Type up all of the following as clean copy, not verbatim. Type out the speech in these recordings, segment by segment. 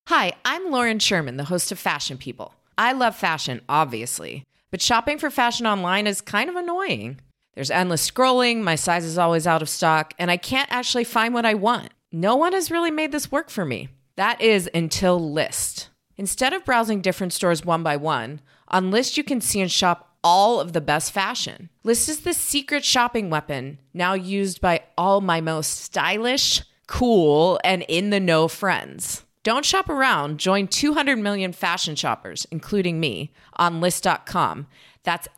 Hi, I'm Lauren Sherman, the host of Fashion People. I love fashion, obviously, but shopping for fashion online is kind of annoying. There's endless scrolling, my size is always out of stock, and I can't actually find what I want. No one has really made this work for me. That is until Lyst. Instead of browsing different stores one by one, on Lyst you can see and shop all of the best fashion. Lyst is the secret shopping weapon now used by all my most stylish, cool, and in-the-know friends. Don't shop around. Join 200 million fashion shoppers, including me, on Lyst.com. That's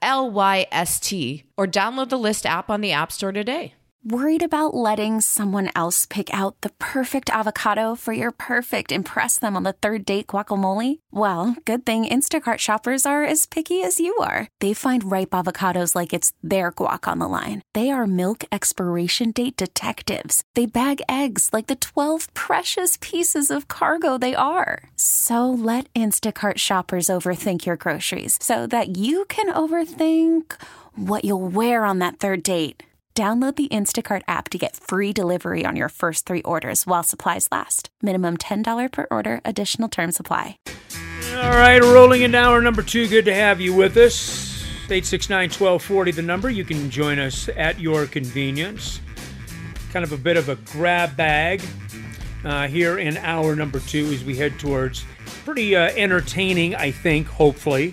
Lyst, or download the Lyst app on the App Store today. Worried about letting someone else pick out the perfect avocado for your perfect impress them on the third date guacamole? Well, good thing Instacart shoppers are as picky as you are. They find ripe avocados like it's their guac on the line. They are milk expiration date detectives. They bag eggs like the 12 precious pieces of cargo they are. So let Instacart shoppers overthink your groceries so that you can overthink what you'll wear on that third date. Download the Instacart app to get free delivery on your first 3 orders while supplies last. Minimum $10 per order. Additional terms apply. All right, rolling into hour number 2. Good to have you with us. 869-1240, the number. You can join us at your convenience. Kind of a bit of a grab bag here in hour number 2 as we head towards pretty entertaining, I think, hopefully,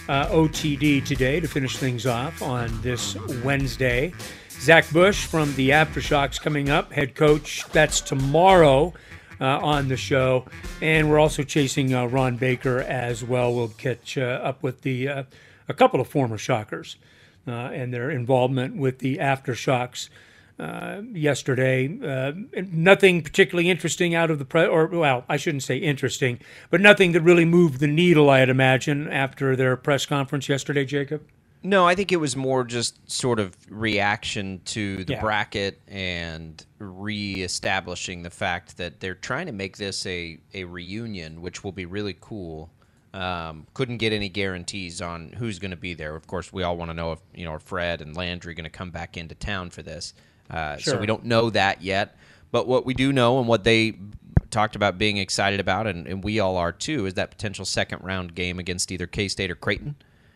OTD today to finish things off on this Wednesday. Zach Bush from the Aftershocks coming up, head coach. That's tomorrow on the show. And we're also chasing Ron Baker as well. We'll catch up with a couple of former Shockers and their involvement with the Aftershocks yesterday. Nothing particularly interesting out of the I shouldn't say interesting, but nothing that really moved the needle, I'd imagine, after their press conference yesterday, Jacob. No, I think it was more just sort of reaction to the bracket and reestablishing the fact that they're trying to make this a reunion, which will be really cool. Couldn't get any guarantees on who's going to be there. Of course, we all want to know if are Fred and Landry going to come back into town for this. So we don't know that yet. But what we do know and what they talked about being excited about, and we all are too, is that potential second-round game against either K-State or Creighton.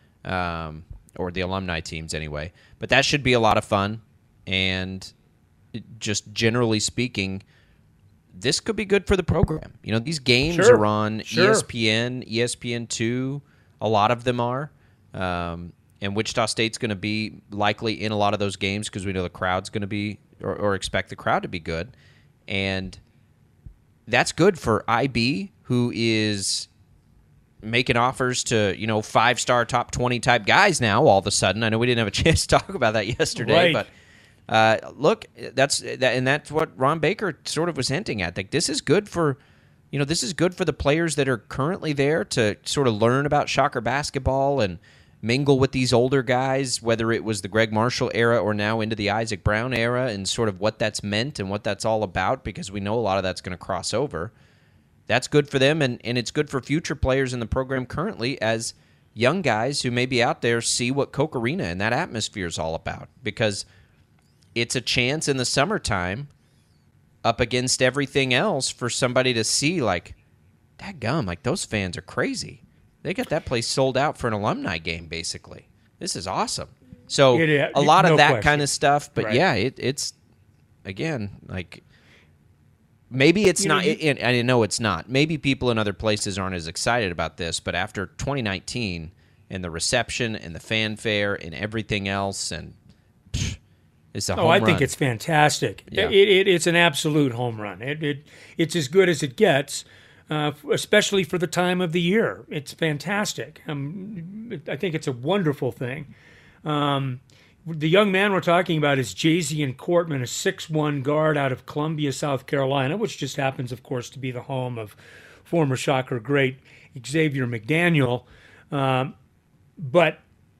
Or the alumni teams anyway. But that should be a lot of fun. And just generally speaking, this could be good for the program. These games are on ESPN, ESPN2. A lot of them are. And Wichita State's going to be likely in a lot of those games because we know the crowd's going to be, or expect the crowd to be good. And that's good for IB, who is making offers to, 5-star top 20 type guys now all of a sudden. I know we didn't have a chance to talk about that yesterday, but look, that's what Ron Baker sort of was hinting at. Like, this is good for, this is good for the players that are currently there to sort of learn about Shocker basketball and mingle with these older guys, whether it was the Greg Marshall era or now into the Isaac Brown era, and sort of what that's meant and what that's all about, because we know a lot of that's going to cross over. That's good for them, and it's good for future players in the program currently as young guys who may be out there see what Koch Arena and that atmosphere is all about, because it's a chance in the summertime up against everything else for somebody to see, like, dadgum, like, those fans are crazy. They got that place sold out for an alumni game, basically. This is awesome. So a lot of that kind of stuff, but it's, again, like, maybe it's not, and I know it's not. Maybe people in other places aren't as excited about this, but after 2019 and the reception and the fanfare and everything else, and it's a home run. I think it's fantastic. Yeah. It's an absolute home run. It's as good as it gets, especially for the time of the year. It's fantastic. I think it's a wonderful thing. The young man we're talking about is Jazian Cortman, a 6'1" guard out of Columbia, South Carolina, which just happens, of course, to be the home of former Shocker great Xavier McDaniel. But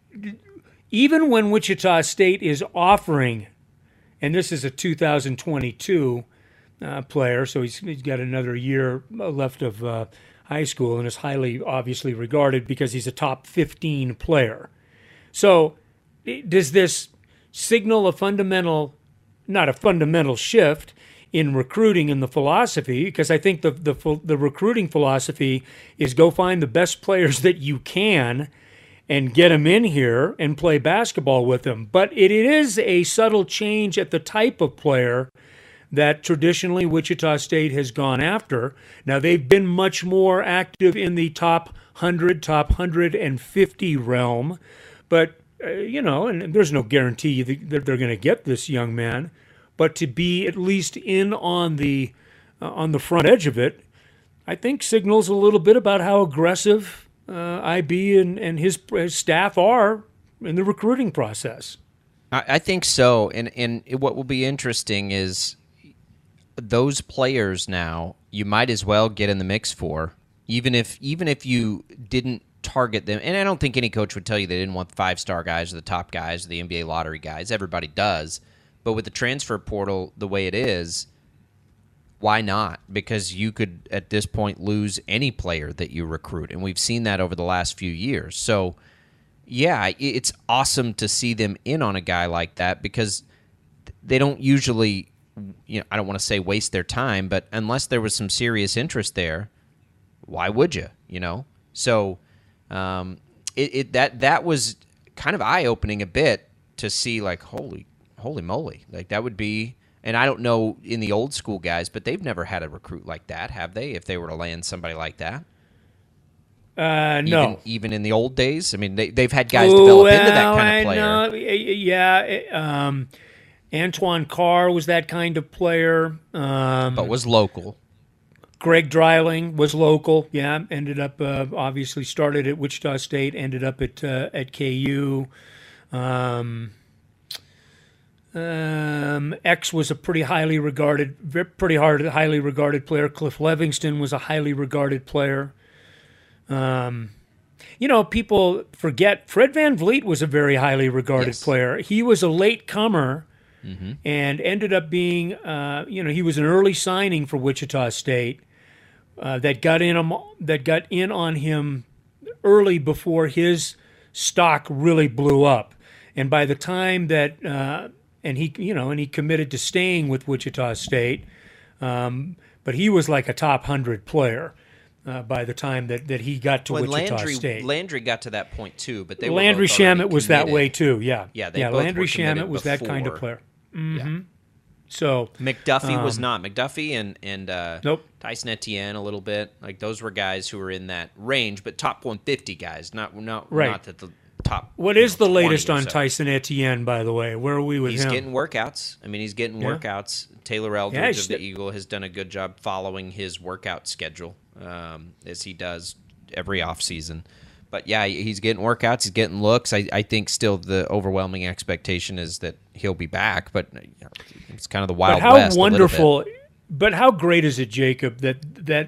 even when Wichita State is offering, and this is a 2022 player, so he's got another year left of high school and is highly obviously regarded because he's a top 15 player. So does this signal not a fundamental shift in recruiting and the philosophy, because I think the recruiting philosophy is go find the best players that you can and get them in here and play basketball with them. But it is a subtle change at the type of player that traditionally Wichita State has gone after. Now, they've been much more active in the top 100, top 150 realm, but, and there's no guarantee that they're going to get this young man, but to be at least in on the front edge of it, I think signals a little bit about how aggressive IB and his staff are in the recruiting process. I think so, and what will be interesting is those players now you might as well get in the mix for, even if you didn't target them. And I don't think any coach would tell you they didn't want the 5-star guys or the top guys or the NBA lottery guys. Everybody does. But with the transfer portal the way it is, why not? Because you could, at this point, lose any player that you recruit. And we've seen that over the last few years. So, yeah, it's awesome to see them in on a guy like that because they don't usually, I don't want to say waste their time, but unless there was some serious interest there, why would you, So that was kind of eye-opening a bit to see, like, holy moly. Like, that would be... And I don't know in the old school guys, but they've never had a recruit like that, have they? If they were to land somebody like that, no. Even in the old days, I mean, they've had guys develop into that kind of player. No. Yeah, Antoine Carr was that kind of player, but was local. Greg Dreiling was local. Yeah, ended up obviously started at Wichita State, ended up at KU. X was a pretty highly regarded player. Cliff Levingston was a highly regarded player. People forget Fred VanVleet was a very highly regarded player. He was a late comer and ended up being, he was an early signing for Wichita State that got in on him early before his stock really blew up. And by the time that and he committed to staying with Wichita State, but he was like a top 100 player by the time that he got to Wichita State. Landry got to that point too, but Landry Shamet was that way too. Yeah, Landry Shamet was that kind of player. Mm-hmm. Yeah. So McDuffie was not. McDuffie and nope. Tyson Etienne a little bit. Like those were guys who were in that range, but top 150 guys, not that the top. What is the latest on Tyson Etienne, by the way? Where are we with him? He's getting workouts. I mean, he's getting workouts. Taylor Eldridge of the Eagle has done a good job following his workout schedule, as he does every offseason. But, yeah, he's getting workouts. He's getting looks. I think still the overwhelming expectation is that he'll be back. But it's kind of the Wild West. How wonderful. But how great is it, Jacob, that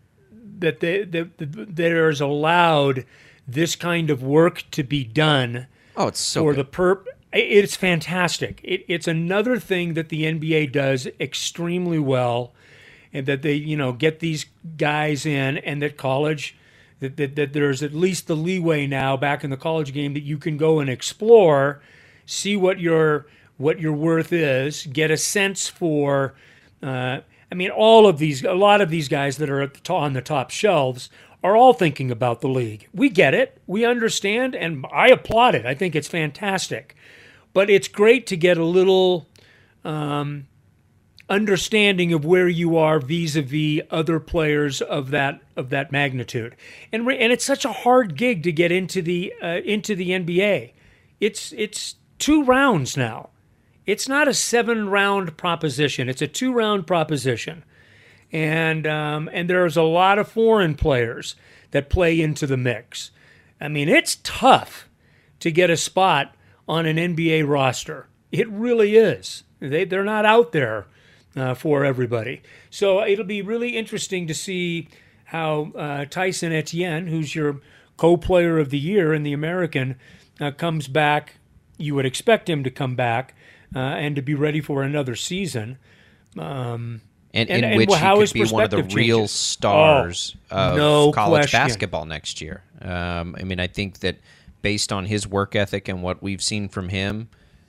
there's allowed this kind of work to be done. Oh, it's so for good. It's fantastic. It's another thing that the NBA does extremely well, and that they get these guys in, and that college that there's at least the leeway now back in the college game that you can go and explore, see what your worth is, get a sense for. A lot of these guys that are on the top shelves are all thinking about the league. We get it. We understand, and I applaud it. I think it's fantastic. But it's great to get a little understanding of where you are vis-a-vis other players of that magnitude. And it's such a hard gig to get into the NBA. It's 2 rounds now. It's not a 7-round proposition. It's a 2-round proposition. And there's a lot of foreign players that play into the mix. I mean, it's tough to get a spot on an NBA roster. It really is. They're not out there for everybody. So it'll be really interesting to see how Tyson Etienne, who's your co-player of the year in the American, comes back. You would expect him to come back and to be ready for another season. And which he could be one of the real stars of college basketball next year. I think that based on his work ethic and what we've seen from him,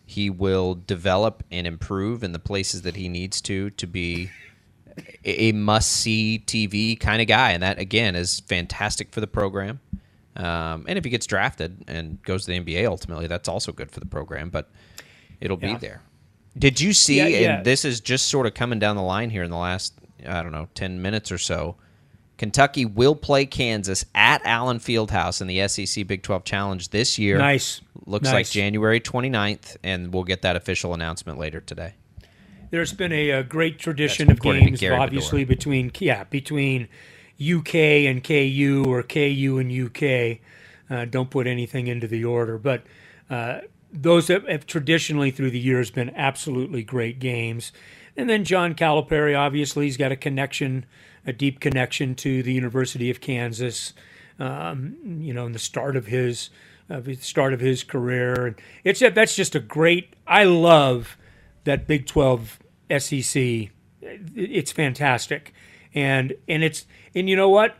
He will develop and improve in the places that he needs to be a must-see TV kind of guy. And that, again, is fantastic for the program. And if he gets drafted and goes to the NBA ultimately, that's also good for the program. But it'll be there. Did you see, and this is just sort of coming down the line here in the last, 10 minutes or so, Kentucky will play Kansas at Allen Fieldhouse in the SEC Big 12 Challenge this year. Nice. Looks like January 29th, and we'll get that official announcement later today. There's been a great tradition of games, obviously, between UK and KU or KU and UK. Don't put anything into the order. But those have traditionally through the years been absolutely great games. And then John Calipari, obviously, he's got a deep connection to the University of Kansas, in the start of his career. And that's just a great. I love that Big 12 SEC. It's fantastic, and you know what?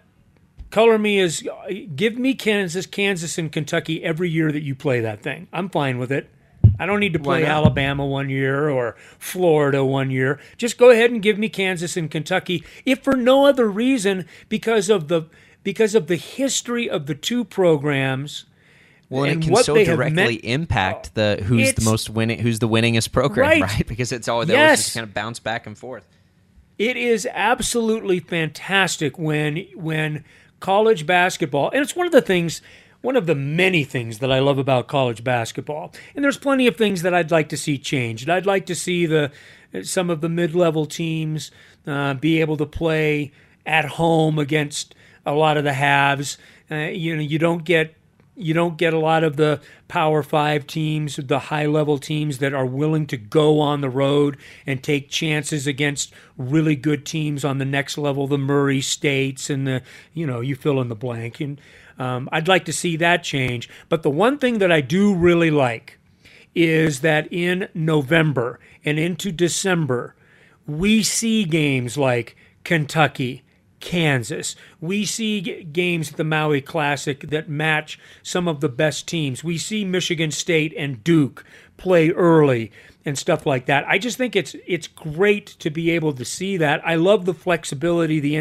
Give me Kansas and Kentucky every year that you play that thing. I'm fine with it. I don't need to play Alabama one year or Florida one year. Just go ahead and give me Kansas and Kentucky, if for no other reason because of the history of the two programs. Well, and it can so directly impact who's the winningest program, right? Because it's always just kind of bounce back and forth. It is absolutely fantastic when college basketball, and it's one of the many things that I love about college basketball. And there's plenty of things that I'd like to see changed. I'd like to see some of the mid-level teams be able to play at home against a lot of the halves. You don't get a lot of the Power 5 teams, the high-level teams that are willing to go on the road and take chances against really good teams on the next level, the Murray States and you fill in the blank. And I'd like to see that change. But the one thing that I do really like is that in November and into December, we see games like Kentucky, Kansas. We see games at the Maui Classic that match some of the best teams. We see Michigan State and Duke play early and stuff like that. I just think it's great to be able to see that. I love the flexibility the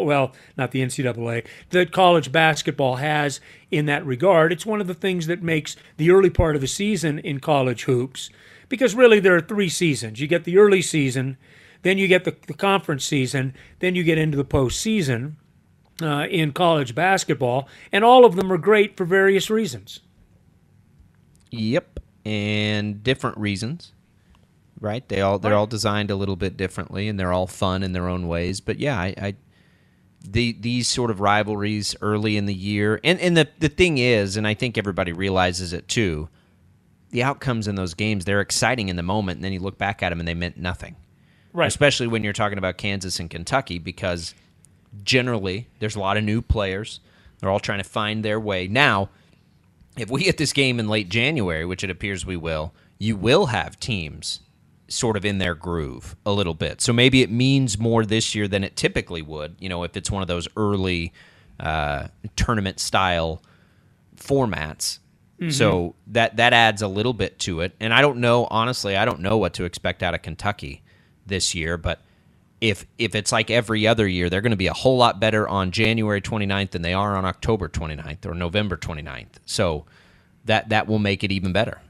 college basketball has in that regard. It's one of the things that makes the early part of the season in college hoops, because really there are 3 seasons. You get the early season, then you get the conference season, then you get into the postseason in college basketball, and all of them are great for various reasons. Yep, and different reasons, right? They're all designed a little bit differently, and they're all fun in their own ways. But yeah, these sort of rivalries early in the year, and the thing is, and I think everybody realizes it too, the outcomes in those games, they're exciting in the moment, and then you look back at them and they meant nothing. Right. Especially when you're talking about Kansas and Kentucky, because generally there's a lot of new players. They're all trying to find their way. Now, if we get this game in late January, which it appears we will, you will have teams sort of in their groove a little bit. So maybe it means more this year than it typically would, if it's one of those early tournament-style formats. Mm-hmm. So that adds a little bit to it. And I don't know what to expect out of Kentucky this year, but if it's like every other year, they're going to be a whole lot better on January 29th than they are on October 29th or November 29th. So that will make it even better.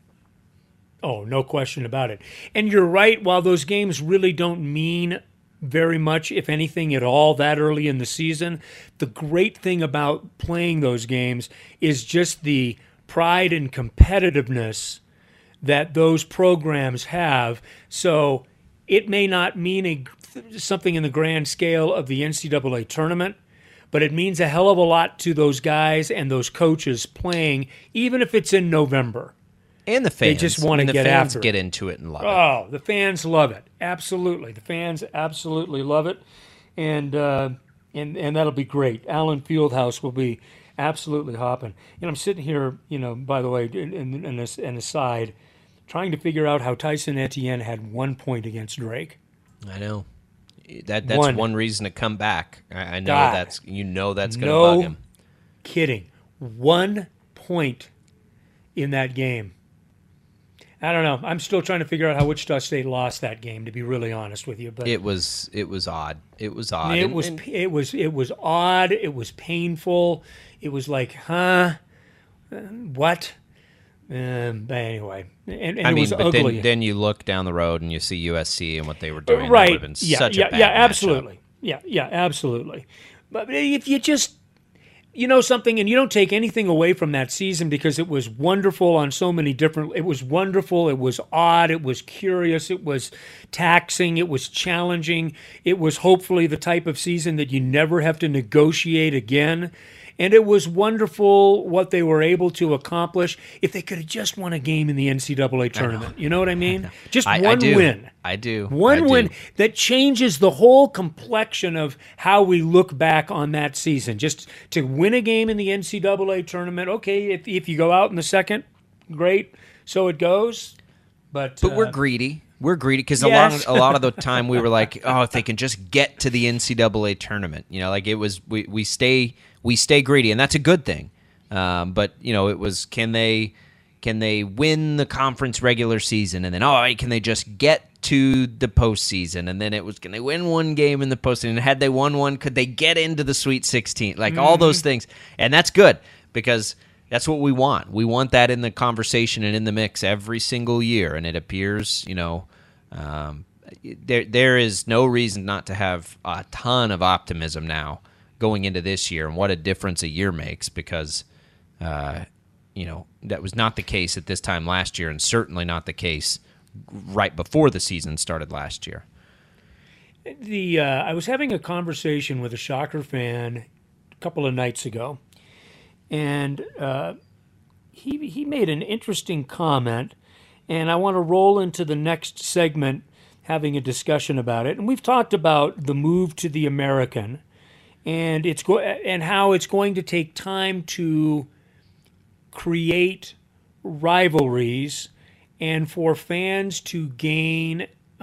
Oh, no question about it. And you're right, while those games really don't mean very much, if anything at all, that early in the season, the great thing about playing those games is just the pride and competitiveness that those programs have. So it may not mean something in the grand scale of the NCAA tournament, but it means a hell of a lot to those guys and those coaches playing, even if it's in November. And the fans. They just want to get after it. Get into it and love it. Oh, the fans love it. Absolutely. The fans absolutely love it. And that'll be great. Allen Fieldhouse will be absolutely hopping. I'm sitting here, by the way, in an aside, trying to figure out how Tyson Etienne had 1 point against Drake. I know. That's one reason to come back. I know that's going to bug him. Kidding. 1 point in that game. I don't know. I'm still trying to figure out how Wichita State lost that game, to be really honest with you. But it was odd. It was odd. It was odd. It was painful. It was like, huh? What? But anyway, and I it mean, was but ugly. then you look down the road and you see USC and what they were doing. Right? That would have been such a bad absolutely. matchup. Yeah, absolutely. But if you just, something, and you don't take anything away from that season because it was wonderful on so many different. It was wonderful. It was odd. It was curious. It was taxing. It was challenging. It was hopefully the type of season that you never have to negotiate again. And it was wonderful what they were able to accomplish if they could have just won a game in the NCAA tournament. You know what I mean? Just one win. I do. One win that changes the whole complexion of how we look back on that season. Just to win a game in the NCAA tournament, okay, if you go out in the second, great, so it goes. But we're greedy. We're greedy because yes. a lot of the time we were like, oh, if they can just get to the NCAA tournament, like it was we stay greedy, and that's a good thing. But it was can they win the conference regular season, and then can they just get to the postseason, and then it was can they win one game in the postseason, and had they won one, could they get into the Sweet 16? Like all those things, and that's good because that's what we want. We want that in the conversation and in the mix every single year, and it appears there is no reason not to have a ton of optimism now going into this year, and what a difference a year makes because, that was not the case at this time last year, and certainly not the case right before the season started last year. I was having a conversation with a Shocker fan a couple of nights ago, and he made an interesting comment, and I want to roll into the next segment having a discussion about it. And we've talked about the move to the American, and and how it's going to take time to create rivalries and for fans to gain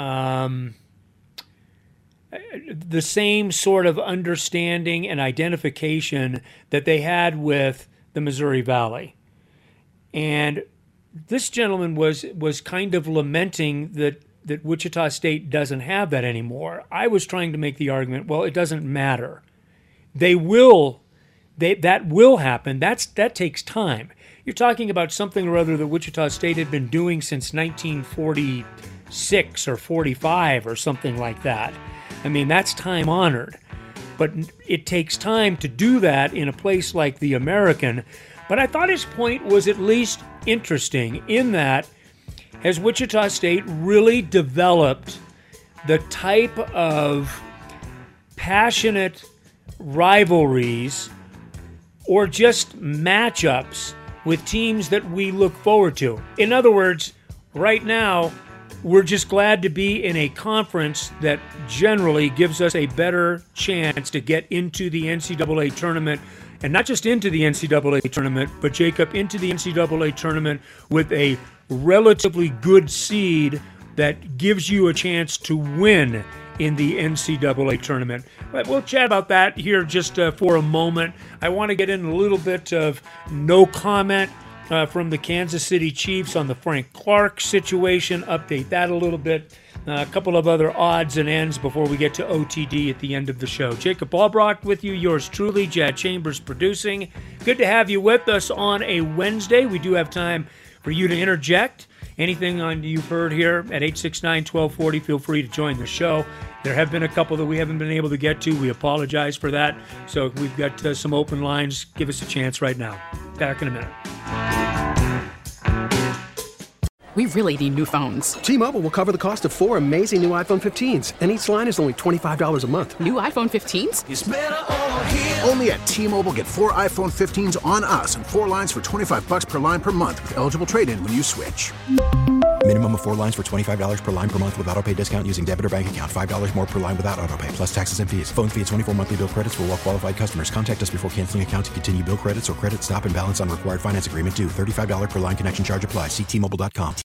the same sort of understanding and identification that they had with the Missouri Valley. And this gentleman was kind of lamenting that Wichita State doesn't have that anymore. I was trying to make the argument, well, it doesn't matter. That will happen. That takes time. You're talking about something or other that Wichita State had been doing since 1946 or 45 or something like that. I mean, that's time honored. But it takes time to do that in a place like the American. But I thought his point was at least interesting in that has Wichita State really developed the type of passionate rivalries or just matchups with teams that we look forward to? In other words, right now, we're just glad to be in a conference that generally gives us a better chance to get into the NCAA tournament. And not just into the NCAA tournament, but, Jacob, into the NCAA tournament with a relatively good seed that gives you a chance to win in the NCAA tournament. But we'll chat about that here just for a moment. I want to get in a little bit of no comment from the Kansas City Chiefs on the Frank Clark situation, update that a little bit. A couple of other odds and ends before we get to OTD at the end of the show. Jacob Albrock with you, yours truly, Jad Chambers producing. Good to have you with us on a Wednesday. We do have time for you to interject. Anything you've heard here at 869-1240, feel free to join the show. There have been a couple that we haven't been able to get to. We apologize for that. So we've got some open lines. Give us a chance right now. Back in a minute. We really need new phones. T-Mobile will cover the cost of 4 amazing new iPhone 15s, and each line is only $25 a month. New iPhone 15s? It's better over here. Only at T-Mobile, get 4 iPhone 15s on us and 4 lines for $25 per line per month with eligible trade-in when you switch. Minimum of 4 lines for $25 per line per month with autopay discount using debit or bank account. $5 more per line without autopay, plus taxes and fees. Phone fee at 24 monthly bill credits for well-qualified customers. Contact us before canceling account to continue bill credits or credit stop and balance on required finance agreement due. $35 per line connection charge applies. See T-Mobile.com.